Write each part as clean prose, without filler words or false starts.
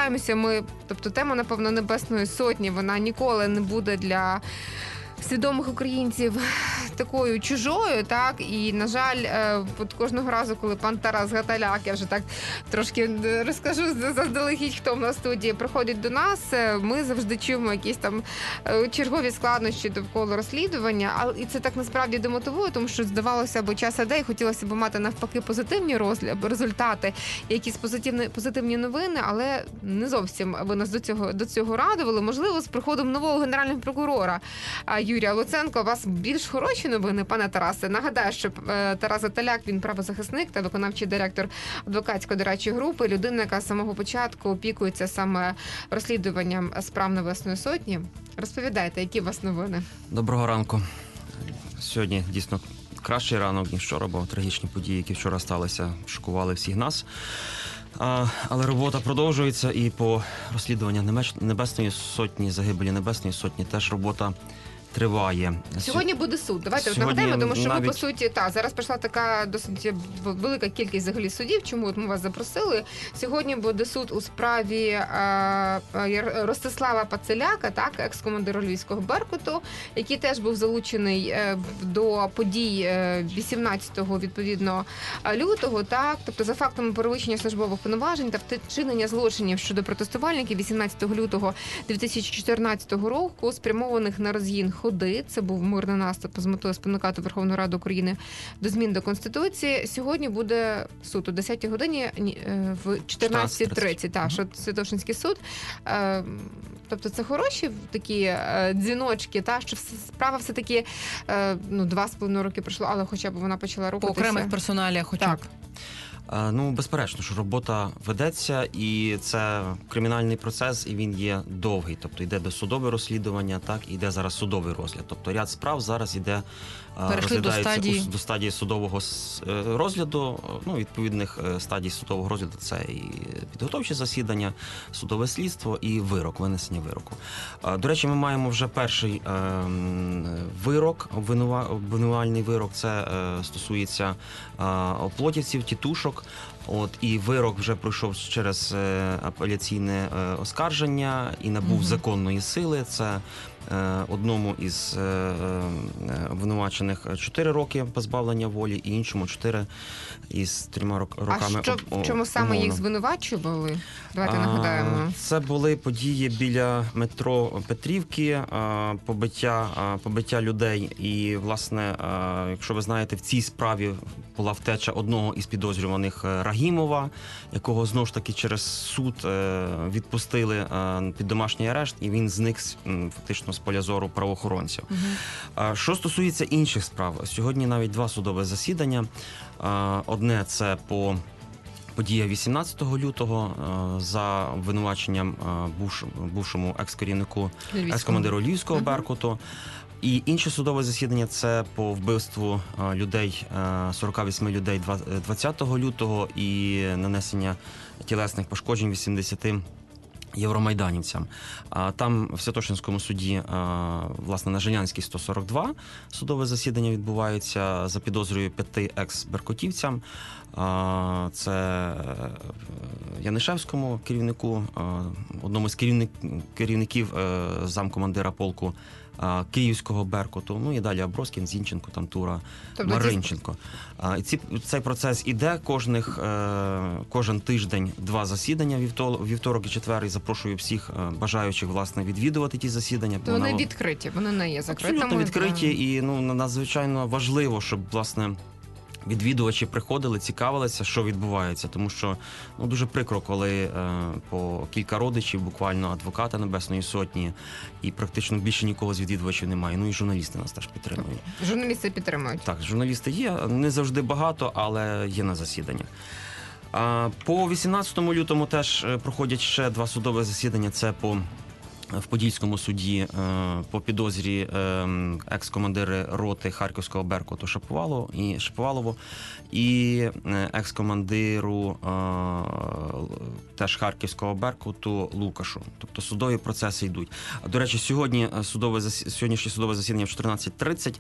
сподіваємося, тобто тема, напевно, Небесної Сотні, вона ніколи не буде для свідомих українців такою чужою, так, і, на жаль, от кожного разу, коли пан Тарас Гаталяк, я вже так трошки розкажу заздалегідь, хто в нас в студії, приходить до нас, ми завжди чуємо якісь там чергові складнощі довкола розслідування, і це так насправді демотивує, тому що здавалося б, час іде, і хотілося б мати навпаки позитивні результати, якісь позитивні новини, але не зовсім ви нас до цього радували. Можливо, з приходом нового генерального прокурора Юрія Луценка у вас більш хороші новини, пане Тарасе. Нагадаю, що Тарас Гаталяк, він правозахисник та виконавчий директор адвокатсько-дорадчої групи, людина, яка з самого початку опікується саме розслідуванням справ Небесної Сотні. Розповідайте, які у вас новини? Доброго ранку. Сьогодні дійсно кращий ранок, ніж вчора, бо трагічні події, які вчора сталися, шокували всіх нас. Але робота продовжується, і по розслідуванню Небесної Сотні, загибелі Небесної Сотні теж робота триває. Сьогодні буде суд. Давайте нагадаємо, тому що ми, по суті, зараз прийшла така досить велика кількість взагалі судів, чому ми вас запросили. Сьогодні буде суд у справі Ростислава Пацеляка, так, екс-командира Львівського Беркуту, який теж був залучений до подій 18-го, відповідно, лютого, так, тобто за фактами перевищення службових повноважень та вчинення злочинів щодо протестувальників 18 лютого 2014 року, спрямованих на розгін ходи. Це був мирний наступ з метою спонукати Верховну Раду України до змін до Конституції. Сьогодні буде суд о 10-й годині в 14:30. Так, Святошинський суд. Тобто це хороші такі дзвіночки, що справа все-таки 2,5 роки пройшло, але хоча б вона почала рухатися. По окремих персоналіях хоча б. Безперечно, що робота ведеться, і це кримінальний процес, і він є довгий. Тобто йде досудове розслідування, так, і йде зараз судовий розгляд. Тобто ряд справ зараз йде, розглядається до стадії судового розгляду. Відповідних стадій судового розгляду це і підготовчі засідання, судове слідство і вирок, винесення вироку. До речі, ми маємо вже перший вирок, обвинувальний вирок. Це стосується оплотівців, тітушок. І вирок вже пройшов через апеляційне оскарження і набув законної сили. Це одному із обвинувачених 4 роки позбавлення волі, і іншому 4 із 3 роками. А в чому саме їх звинувачували? Давайте нагадаємо. Це були події біля метро Петрівки, побиття людей. І, власне, якщо ви знаєте, в цій справі була втеча одного із підозрюваних Рагімова, якого знову ж таки через суд відпустили під домашній арешт, і він зник фактично з поля зору правоохоронців. Що стосується інших справ, сьогодні навіть 2 судові засідання. Одне – це по подія 18 лютого за обвинуваченням бувшому екс-керівнику, екс-командиру Львівського Беркуту. І інше судове засідання – це по вбивству 48 людей 20 лютого і нанесення тілесних пошкоджень 80 євромайданівцям. Там в Святошинському суді, власне, на Жилянській 142 судове засідання відбувається за підозрою 5 екс-беркутівцям. Це Янишевському керівнику, одному з керівників замкомандира полку Київського Беркуту, і далі Аброськін, Зінченко, Тамтура, Маринченко. Цей процес іде кожен тиждень 2 засідання, вівторок і четвер, і запрошую всіх бажаючих, власне, відвідувати ті засідання. То вони відкриті, вони не є закритими. Абсолютно відкриті, і надзвичайно важливо, щоб, власне, відвідувачі приходили, цікавилися, що відбувається, тому що дуже прикро, коли по кілька родичів, буквально адвоката Небесної Сотні, і практично більше нікого з відвідувачів немає. І журналісти нас теж підтримують. Журналісти підтримують? Так, журналісти є, не завжди багато, але є на засіданнях. По 18 лютому теж проходять ще 2 судові засідання. Це в Подільському суді по підозрі екс-командири роти Харківського Беркуту Шаповалову і екс-командиру теж Харківського Беркуту Лукашу. Тобто судові процеси йдуть. До речі, сьогоднішнє судове засідання в 14:30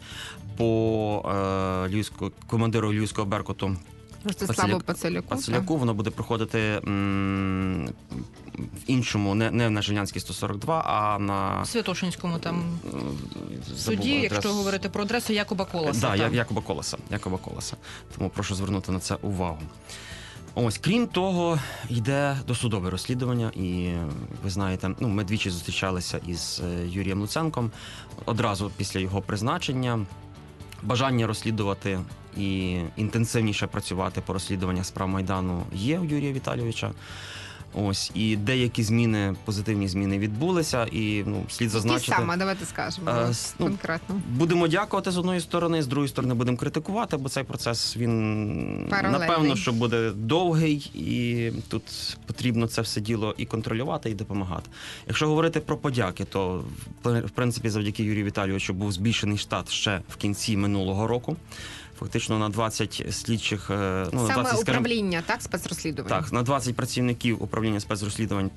по командиру Львівського Беркуту Ростиславу Пацеляку. Воно буде проходити іншому, не на Жильянській 142, а на Святошинському там забув суді, адресу. якщо говорити про адресу Якоба Колеса. Да, там. Якоба Колеса. Тому прошу звернути на це увагу. Ось, крім того, йде досудове розслідування, і ви знаєте, ми двічі зустрічалися із Юрієм Луценком одразу після його призначення. Бажання розслідувати і інтенсивніше працювати по розслідуваннях справ Майдану є у Юрія Віталійовича. Ось, і деякі зміни, позитивні зміни відбулися, і слід зазначити... Ті саме, давайте скажемо конкретно. Будемо дякувати з одної сторони, з другої сторони будемо критикувати, бо цей процес, він, паралельний. напевно, що буде довгий, і тут потрібно це все діло і контролювати, і допомагати. Якщо говорити про подяки, то, в принципі, завдяки Юрію Віталійовичу був збільшений штат ще в кінці минулого року. Фактично на 20 слідчих... Саме 20, управління, так, спецрозслідувань? Так, на 20 працівників управління спецрозслідувань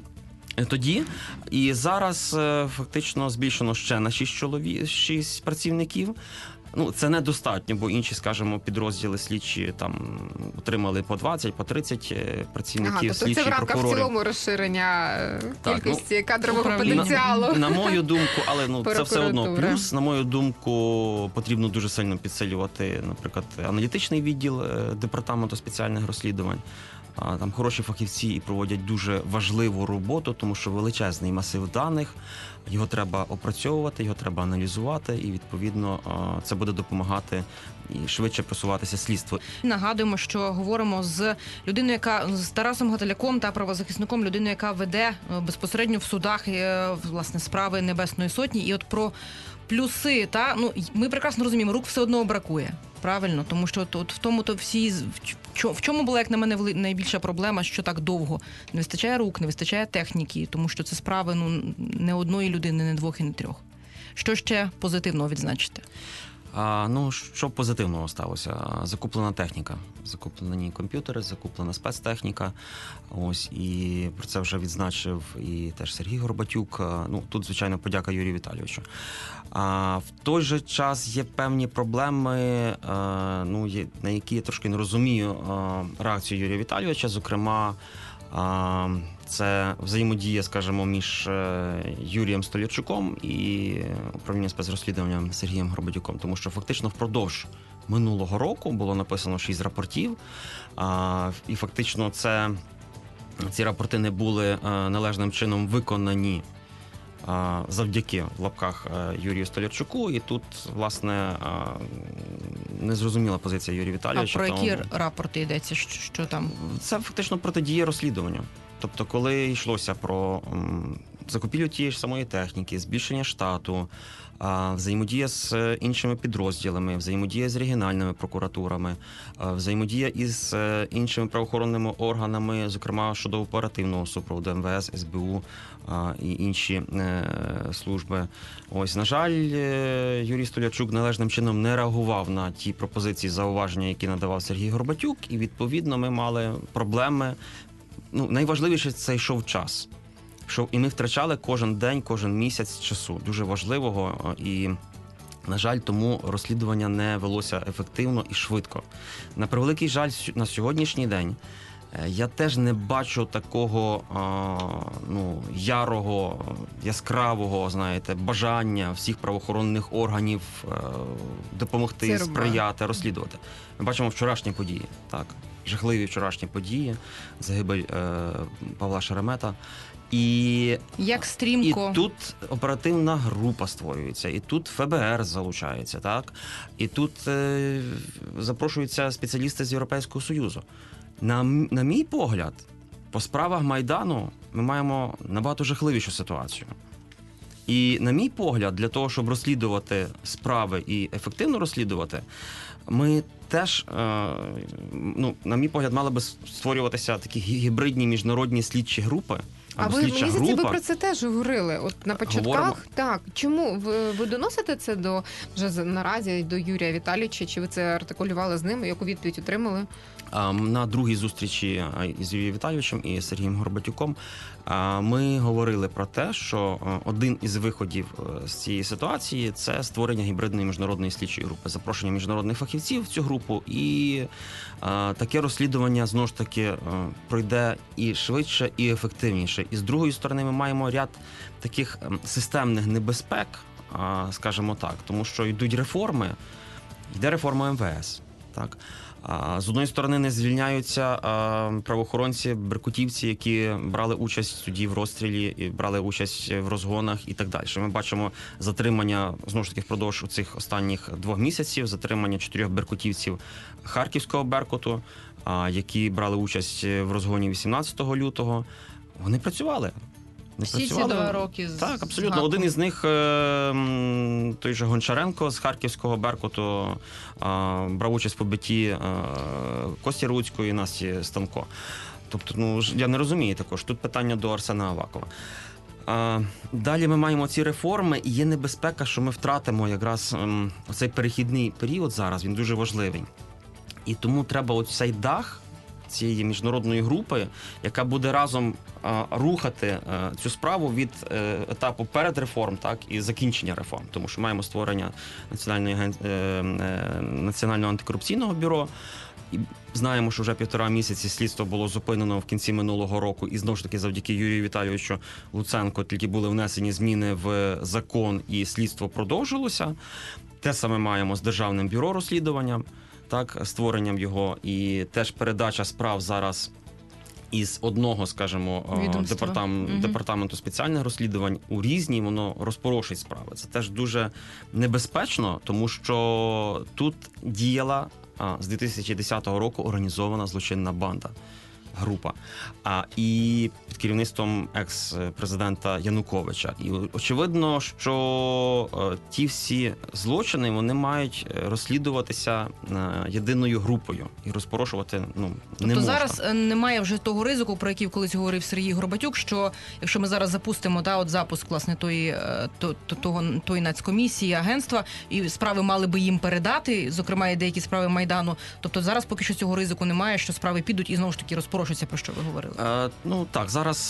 тоді. І зараз фактично збільшено ще на 6 працівників. Це недостатньо, бо інші, скажімо, підрозділи слідчі там отримали по 20, по 30 працівників, слідчі, це в рамках прокурори. В цілому розширення кількості кадрового управління. потенціалу. На мою думку, але це все одно Прокуратура. плюс. На мою думку, потрібно дуже сильно підсилювати, наприклад, аналітичний відділ департаменту спеціальних розслідувань. Там хороші фахівці і проводять дуже важливу роботу, тому що величезний масив даних, його треба опрацьовувати, його треба аналізувати, і, відповідно, це буде допомагати і швидше просуватися слідство. Нагадуємо, що говоримо з людиною, з Тарасом Гаталяком та правозахисником, людиною, яка веде безпосередньо в судах власне справи Небесної Сотні. І от про плюси, ми прекрасно розуміємо, рук все одно бракує. Правильно, тому що в тому-то в чому була, як на мене, найбільша проблема, що так довго не вистачає рук, не вистачає техніки, тому що це справи не одної людини, не двох і не трьох. Що ще позитивного відзначити? Що позитивного сталося? Закуплена техніка, закуплені комп'ютери, закуплена спецтехніка. Ось, і про це вже відзначив і теж Сергій Горбатюк. Тут, звичайно, подяка Юрію Віталійовичу. В той же час є певні проблеми, на які я трошки не розумію реакцію Юрія Віталійовича. Зокрема, це взаємодія, скажімо, між Юрієм Столярчуком і управлінням спецрозслідуванням Сергієм Горбатюком. Тому що фактично впродовж минулого року було написано 6 рапортів, і фактично ці рапорти не були належним чином виконані завдяки, в лапках, Юрію Столярчуку. І тут, власне, незрозуміла позиція Юрія Віталійовича. А про які рапорти йдеться? Що там? Це фактично протидія розслідуванню. Тобто, коли йшлося про закупівлю тієї ж самої техніки, збільшення штату, взаємодія з іншими підрозділами, взаємодія з регіональними прокуратурами, взаємодія із іншими правоохоронними органами, зокрема щодо оперативного супроводу МВС, СБУ і інші служби. Ось, на жаль, Юрій Столярчук належним чином не реагував на ті пропозиції, зауваження, які надавав Сергій Горбатюк, і, відповідно, ми мали проблеми. Найважливіше – це йшов час. І ми втрачали кожен день, кожен місяць часу, дуже важливого, і, на жаль, тому розслідування не велося ефективно і швидко. На превеликий жаль, на сьогоднішній день я теж не бачу такого ярого, яскравого, бажання всіх правоохоронних органів допомогти, сприяти, розслідувати. Ми бачимо вчорашні події, так, жахливі вчорашні події, загибель Павла Шеремета. І тут оперативна група створюється, і тут ФБР залучається, так? І тут запрошуються спеціалісти з Європейського Союзу. На мій погляд, по справах Майдану ми маємо набагато жахливішу ситуацію. І, на мій погляд, для того, щоб розслідувати справи і ефективно розслідувати, ми теж, на мій погляд, мали би створюватися такі гібридні міжнародні слідчі групи. Ви про це теж говорили. От на початках, говоримо. Так. Чому ви доносите це вже наразі до Юрія Віталійовича? Чи ви це артикулювали з ним? Яку відповідь отримали? На другій зустрічі із Юрієм Віталійовичем і Сергієм Горбатюком ми говорили про те, що один із виходів з цієї ситуації – це створення гібридної міжнародної слідчої групи, запрошення міжнародних фахівців в цю групу. групу, і таке розслідування, знову ж таки, пройде і швидше, і ефективніше. І з другої сторони ми маємо ряд таких системних небезпек, скажімо так, тому що йдуть реформи, йде реформа МВС, так? З одної сторони не звільняються правоохоронці, беркутівці, які брали участь тоді в розстрілі, і брали участь в розгонах і так далі. Ми бачимо затримання, знову ж таки, впродовж цих останніх 2 місяців, затримання 4 беркутівців Харківського Беркуту, які брали участь в розгоні 18 лютого. Вони працювали. Всі ці 2 роки Так, абсолютно. Один із них, той же Гончаренко з Харківського Беркуту, брав участь в побитті Кості Руцької і Насті Станко. Тобто, я не розумію також. Тут питання до Арсена Авакова. Далі ми маємо ці реформи, і є небезпека, що ми втратимо якраз цей перехідний період зараз, він дуже важливий. І тому треба цей дах цієї міжнародної групи, яка буде разом рухати цю справу від етапу передреформ, так, і закінчення реформ. Тому що маємо створення Національного антикорупційного бюро. І знаємо, що вже 1,5 місяці слідство було зупинено в кінці минулого року. І знову ж таки завдяки Юрію Віталійовичу Луценку тільки були внесені зміни в закон і слідство продовжилося. Те саме маємо з Державним бюро розслідування, так, створенням його, і теж передача справ зараз із одного, скажімо, департаменту спеціальних розслідувань у різні, воно розпорошить справи. Це теж дуже небезпечно, тому що тут діяла з 2010 року організована злочинна банда, група, і під керівництвом екс-президента Януковича. І очевидно, що ті всі злочини, вони мають розслідуватися єдиною групою і розпорошувати не можна. Тобто зараз немає вже того ризику, про який колись говорив Сергій Горбатюк, що якщо ми зараз запустимо запуск, власне, тої нацкомісії, агентства, і справи мали би їм передати, зокрема і деякі справи Майдану, тобто зараз поки що цього ризику немає, що справи підуть і знову ж таки розпорошуються, про що ви говорили? Так, зараз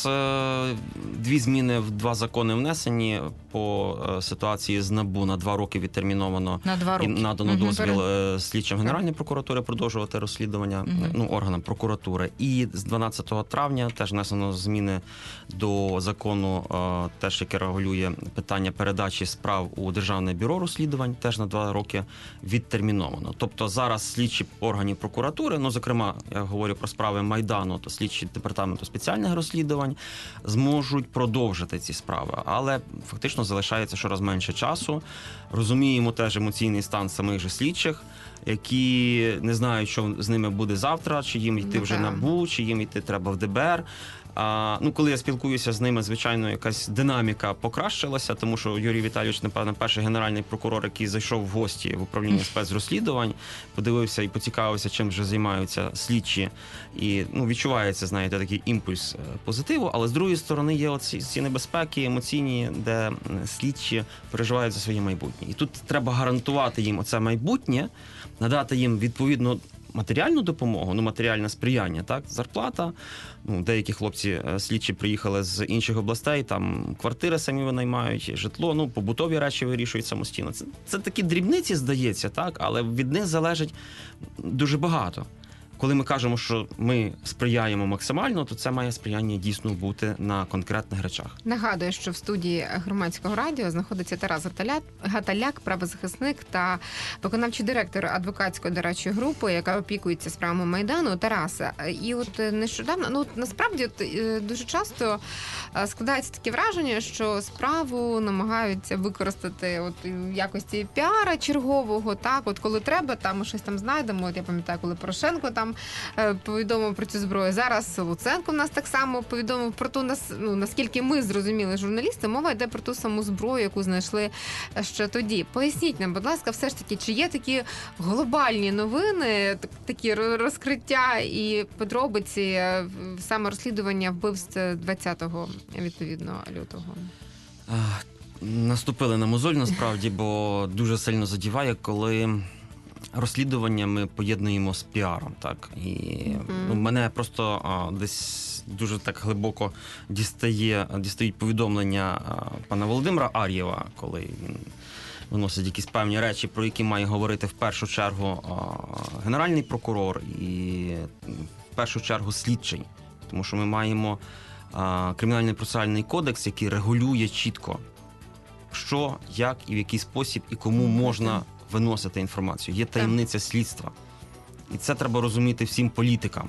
2 зміни в 2 закони внесені по ситуації з НАБУ. На 2 роки відтерміновано на 2 роки. І надано дозвіл слідчим Генеральної прокуратури продовжувати розслідування, органам прокуратури. І з 12 травня теж внесено зміни до закону, теж яке регулює питання передачі справ у Державне бюро розслідувань, теж на 2 роки відтерміновано. Тобто зараз слідчі органів прокуратури, зокрема, я говорю про справи Майдану, то слідчі департаменту спеціальних розслідувань зможуть продовжити ці справи. Але фактично залишається щораз менше часу. Розуміємо теж емоційний стан самих же слідчих, які не знають, що з ними буде завтра, чи їм йти вже НАБУ, чи їм йти треба в ДБР. Коли я спілкуюся з ними, звичайно, якась динаміка покращилася, тому що Юрій Віталійович, напевно, перший генеральний прокурор, який зайшов в гості в управління спецрозслідувань, подивився і поцікавився, чим вже займаються слідчі. І відчувається, знаєте, такий імпульс позитиву, але з другої сторони є ці небезпеки емоційні, де слідчі переживають за своє майбутнє. І тут треба гарантувати їм оце майбутнє, надати їм відповідну матеріальну допомогу, матеріальне сприяння, так, зарплата. Деякі хлопці слідчі приїхали з інших областей, там квартири самі винаймають, житло, побутові речі вирішують самостійно. Це такі дрібниці, здається, так, але від них залежить дуже багато. Коли ми кажемо, що ми сприяємо максимально, то це має сприяння дійсно бути на конкретних речах. Нагадую, що в студії Громадського радіо знаходиться Тарас Гаталяк, правозахисник та виконавчий директор адвокатської дорадчої групи, яка опікується справами Майдану. Тараса, і нещодавно, насправді дуже часто складається таке враження, що справу намагаються використати в якості піара чергового, так, коли треба, ми щось там знайдемо. Я пам'ятаю, коли Порошенко там повідомив про цю зброю. Зараз Луценко в нас так само повідомив про ту, наскільки ми зрозуміли, журналісти, мова йде про ту саму зброю, яку знайшли ще тоді. Поясніть нам, будь ласка, все ж таки, чи є такі глобальні новини, такі розкриття і подробиці саме розслідування вбивств 20-го, відповідно, лютого? Наступили на мозоль, насправді, бо дуже сильно задіває, коли розслідування ми поєднуємо з піаром, так, і мене просто десь дуже так глибоко дістають повідомлення пана Володимира Ар'єва, коли він виносить якісь певні речі, про які має говорити в першу чергу Генеральний прокурор і в першу чергу слідчий. Тому що ми маємо Кримінальний процесуальний кодекс, який регулює чітко, що, як і в який спосіб і кому можна виносити інформацію. Є таємниця слідства. І це треба розуміти всім політикам.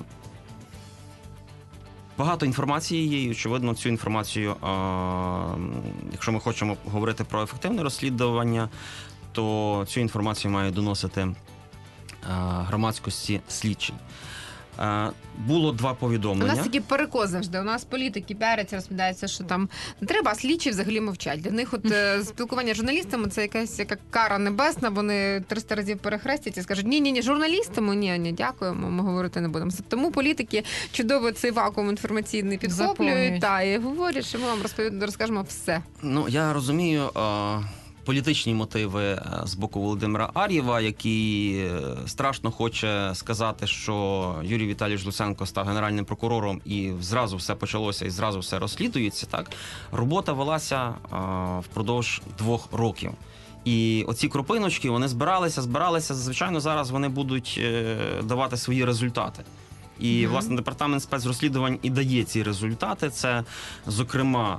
Багато інформації є, і, очевидно, цю інформацію, якщо ми хочемо говорити про ефективне розслідування, то цю інформацію має доносити громадськості слідчий. Було 2 повідомлення. У нас такі перекоси завжди. У нас політики піаряться, розповідаються, що там не треба, а слідчі взагалі мовчать. Для них от спілкування з журналістами – це якась яка кара небесна, вони 300 разів перехрестять і скажуть, ні, журналістами, ні, дякуємо, ми говорити не будемо. Тому політики чудово цей вакуум інформаційний підхоплюють і говорять, що ми вам розкажемо все. Ну, я розумію політичні мотиви з боку Володимира Ар'єва, який страшно хоче сказати, що Юрій Віталійович Луценко став генеральним прокурором і зразу все почалося і зразу все розслідується. Так? Робота велася впродовж 2 років. І оці крупиночки, вони збиралися. Звичайно, зараз вони будуть давати свої результати. І, власне, департамент спецрозслідувань і дає ці результати. Це, зокрема,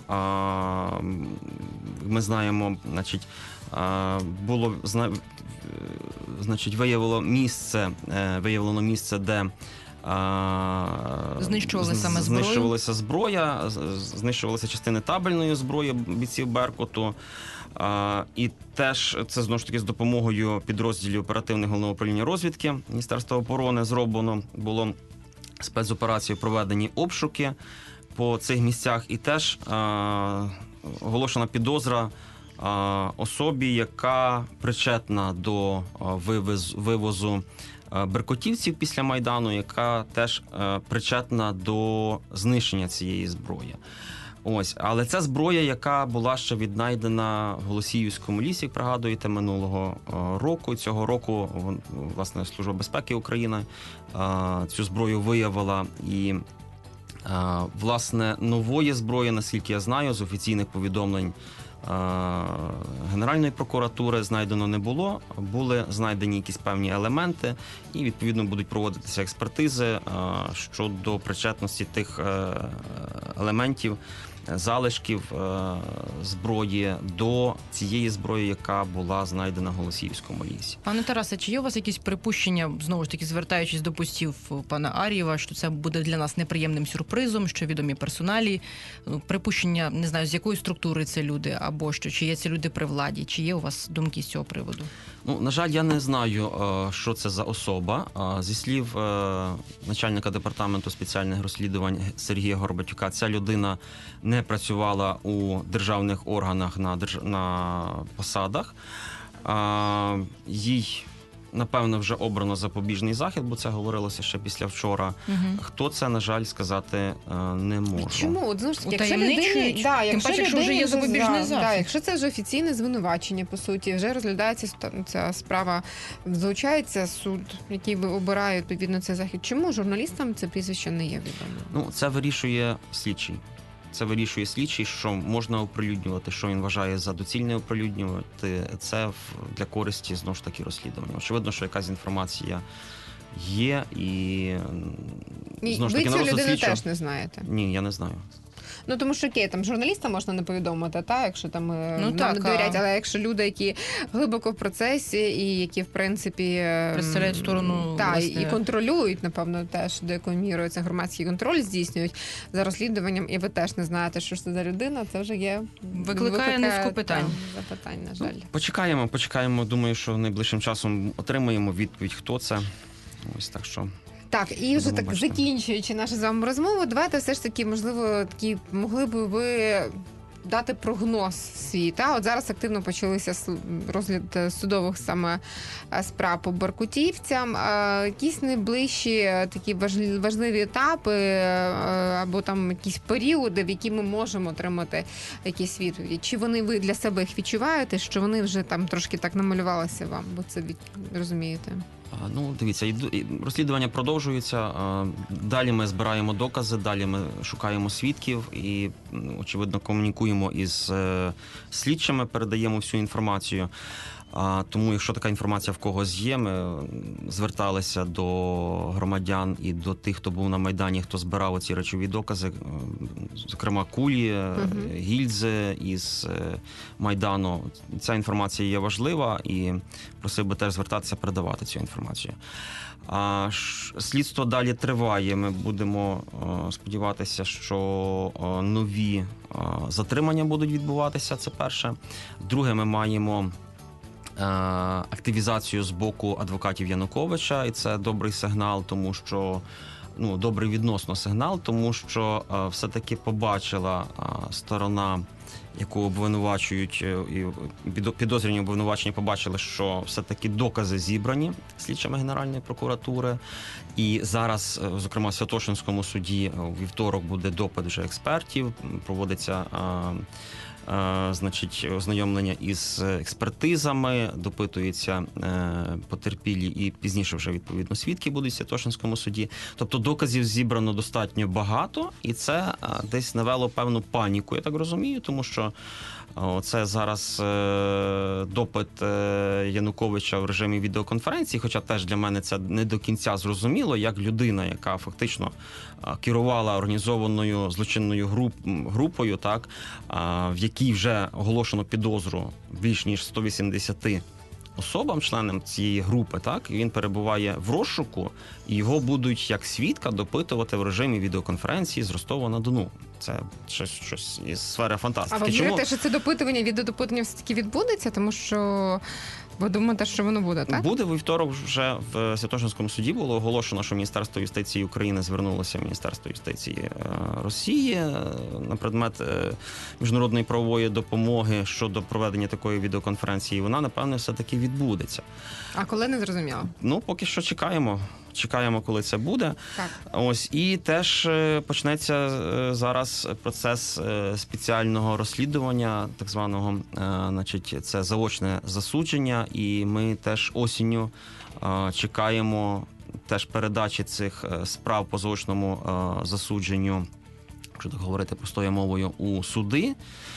ми знаємо, було виявлено місце, де знищувалася зброя, знищувалися частини табельної зброї бійців Беркуту. І теж це, знову ж таки, з допомогою підрозділів оперативного головного управління розвідки Міністерства оборони зроблено було спецоперації, проведені обшуки по цих місцях, і теж оголошена підозра особі, яка причетна до вивозу беркутівців після Майдану, яка теж причетна до знищення цієї зброї. Ось, але це зброя, яка була ще віднайдена в Голосіївському лісі, як пригадуєте, минулого року. Цього року, власне, Служба безпеки України цю зброю виявила. І, власне, нової зброї, наскільки я знаю, з офіційних повідомлень Генеральної прокуратури знайдено не було. Були знайдені якісь певні елементи і, відповідно, будуть проводитися експертизи щодо причетності тих елементів, залишків зброї до цієї зброї, яка була знайдена в Голосіївському лісі. Пане Тарасе, чи є у вас якісь припущення, знову ж таки, звертаючись до постів пана Ар'єва, що це буде для нас неприємним сюрпризом, що відомі персоналі, припущення, не знаю, з якої структури це люди, або що, чи є ці люди при владі, чи є у вас думки з цього приводу? Ну, на жаль, я не знаю, що це за особа. Зі слів начальника департаменту спеціальних розслідувань Сергія Горбатюка, ця людина не працювала у державних органах на посадах. Їй, напевно, вже обрано запобіжний захід, бо це говорилося ще після вчора. Хто це, на жаль, сказати не можу. Чому? От, знову ж таки, якщо вже є запобіжний захід. Якщо це вже офіційне звинувачення, по суті, вже розглядається ця справа, залучається суд, який обирає, відповідно, цей захід. Чому журналістам це прізвище не є відомо? Ну, це вирішує слідчий. Це вирішує слідчий, що можна оприлюднювати, що він вважає за доцільне оприлюднювати. Це для користі, знову ж таки, розслідування. Очевидно, що якась інформація є і знову ж таки, ви цю людину теж не знаєте? Ні, я не знаю. Ну, тому що там журналістам можна не повідомити, якщо там не довірять, але якщо люди, які глибоко в процесі і які, в принципі, представляють сторону, і контролюють, напевно, теж до якої мірою це громадський контроль здійснюють за розслідуванням, і ви теж не знаєте, що ж це за людина, це вже є... Викликає низку питань. Запитань, на жаль. Почекаємо. Думаю, що найближчим часом отримаємо відповідь, хто це. Ось так що... Так, і вже так закінчуючи нашу з вами розмову, давайте все ж таки, можливо, могли би ви дати прогноз свій. От зараз активно почалися розгляд судових саме справ по беркутівцям. Якісь найближчі такі важливі етапи або там якісь періоди, в які ми можемо отримати якісь відповіді. Чи ви для себе їх відчуваєте, що вони вже там трошки так намалювалися вам, бо це розумієте? Ну, дивіться, розслідування продовжується. Далі ми збираємо докази, далі ми шукаємо свідків і, очевидно, комунікуємо із слідчими, передаємо всю інформацію. Тому, якщо така інформація в когось є, ми зверталися до громадян і до тих, хто був на Майдані, хто збирав оці речові докази, зокрема кулі, гільзи із Майдану. Ця інформація є важлива і просив би теж звертатися, передавати цю інформацію. Слідство далі триває. Ми будемо сподіватися, що нові затримання будуть відбуватися, це перше. Друге, ми маємо активізацію з боку адвокатів Януковича, і це добрий сигнал, тому що добрий відносно сигнал, тому що все-таки побачила сторона, яку обвинувачують, і підозрювані обвинувачені побачили, що все-таки докази зібрані слідчими Генеральної прокуратури. І зараз, зокрема, в Святошинському суді у вівторок буде допит вже експертів, проводиться ознайомлення із експертизами, допитуються потерпілі і пізніше вже, відповідно, свідки будуть в Святошинському суді. Тобто доказів зібрано достатньо багато, і це десь навело певну паніку, я так розумію, тому що це зараз допит Януковича в режимі відеоконференції, хоча теж для мене це не до кінця зрозуміло, як людина, яка фактично керувала організованою злочинною групою, так, в якій вже оголошено підозру більш ніж 180 особам, членам цієї групи, так, і він перебуває в розшуку, і його будуть як свідка допитувати в режимі відеоконференції з Ростова-на-Дону. Це щось із сфери фантастики. А ви вірите, що це відеодопитування все-таки відбудеться? Тому що ви думаєте, що воно буде, так? Буде. Вівторок вже в Святошинському суді було оголошено, що Міністерство юстиції України звернулося в Міністерство юстиції Росії на предмет міжнародної правової допомоги щодо проведення такої відеоконференції. Вона, напевне, все-таки відбудеться. А коли, не зрозуміло? Поки що чекаємо. Чекаємо, коли це буде. Так. Ось, і теж почнеться зараз процес спеціального розслідування, так званого, це заочне засудження, і ми теж осінню чекаємо теж передачі цих справ по заочному засудженню, якщо так говорити простою мовою, у суди.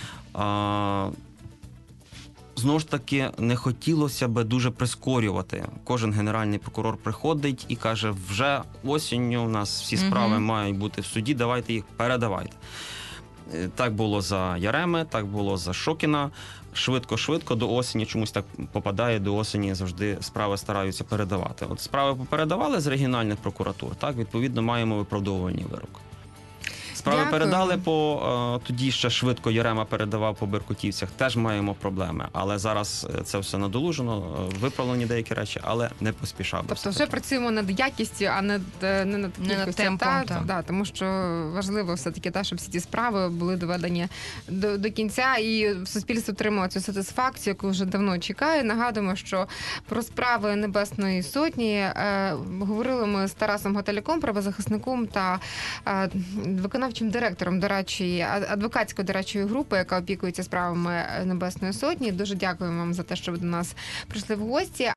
Знову ж таки, не хотілося би дуже прискорювати. Кожен генеральний прокурор приходить і каже, вже осінню у нас всі справи мають бути в суді, давайте їх передавайте. Так було за Яреми, так було за Шокіна. Швидко до осені, чомусь так попадає, до осені завжди справи стараються передавати. От справи попередавали з регіональних прокуратур, так, відповідно, маємо виправдовувальний вирок. Справи передали тоді ще швидко Ярема передавав по беркутівцях, теж маємо проблеми. Але зараз це все надолужено, виправлені деякі речі, але не поспішав. Тобто вже працюємо над якістю, а не над кількістю. Темпом. Да, тому що важливо все-таки, щоб всі ці справи були доведені до кінця, і суспільство отримало цю сатисфакцію, яку вже давно чекає. Нагадуємо, що про справи Небесної Сотні говорили ми з Тарасом Готеляком, правозахисником та виконавчим директором адвокатської дорадчої групи, яка опікується справами Небесної Сотні. Дуже дякуємо вам за те, що ви до нас прийшли в гості.